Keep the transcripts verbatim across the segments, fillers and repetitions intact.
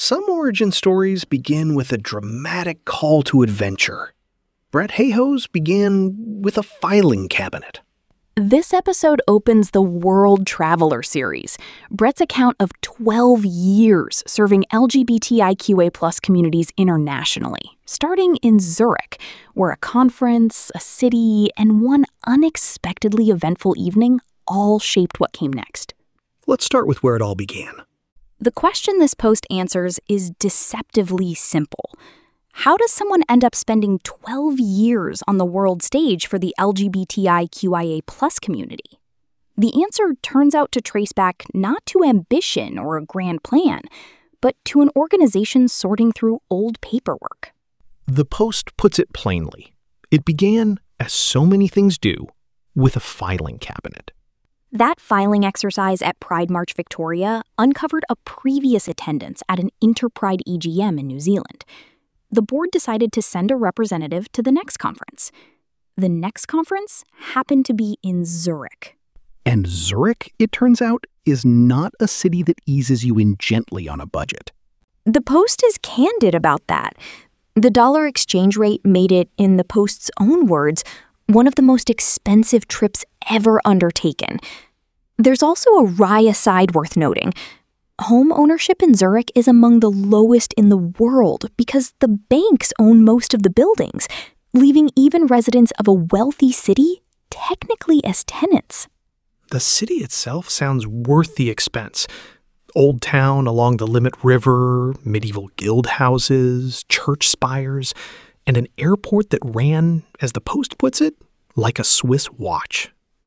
Some origin stories begin with a dramatic call to adventure. Brett Hayhoe's began with a filing cabinet. This episode opens the World Traveler series, Brett's account of twelve years serving L G B T I Q A plus communities internationally, starting in Zurich, where a conference, a city, and one unexpectedly eventful evening all shaped what came next. Let's start with where it all began. The question this post answers is deceptively simple. How does someone end up spending twelve years on the world stage for the L G B T I Q I A plus community? The answer turns out to trace back not to ambition or a grand plan, but to an organization sorting through old paperwork. The Post puts it plainly. It began, as so many things do, with a filing cabinet. That filing exercise at Pride March Victoria uncovered a previous attendance at an Interpride E G M in New Zealand. The board decided to send a representative to the next conference. The next conference happened to be in Zurich. And Zurich, it turns out, is not a city that eases you in gently on a budget. The Post is candid about that. The dollar exchange rate made it, in the Post's own words, one of the most expensive trips ever undertaken. There's also a wry aside worth noting. Home ownership in Zurich is among the lowest in the world because the banks own most of the buildings, leaving even residents of a wealthy city technically as tenants. The city itself sounds worth the expense. Old town along the Limit River, medieval guild houses, church spires, and an airport that ran, as the Post puts it, like a Swiss watch.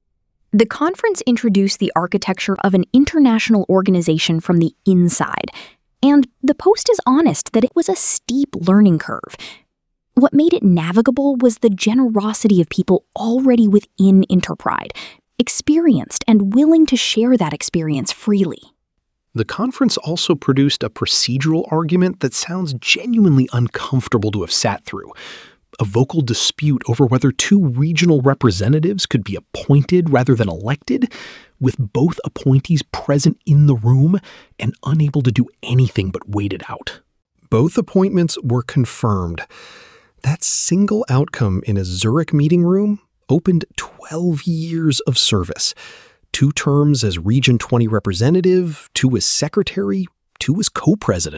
The conference introduced the architecture of an international organization from the inside, and the Post is honest that it was a steep learning curve. What made it navigable was the generosity of people already within Interpride, experienced and willing to share that experience freely. The conference also produced a procedural argument that sounds genuinely uncomfortable to have sat through. A vocal dispute over whether two regional representatives could be appointed rather than elected, with both appointees present in the room and unable to do anything but wait it out. Both appointments were confirmed. That single outcome in a Zurich meeting room opened twelve years of service. Two terms as Region twenty representative, two as secretary, two as co-president.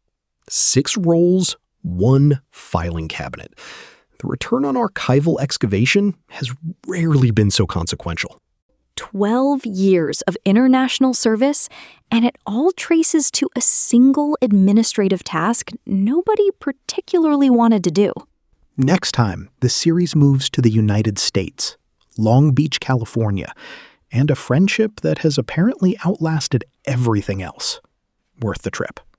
Six roles, one filing cabinet. The return on archival excavation has rarely been so consequential. Twelve years of international service, and it all traces to a single administrative task nobody particularly wanted to do. Next time, the series moves to the United States, Long Beach, California, and a friendship that has apparently outlasted everything else. Worth the trip.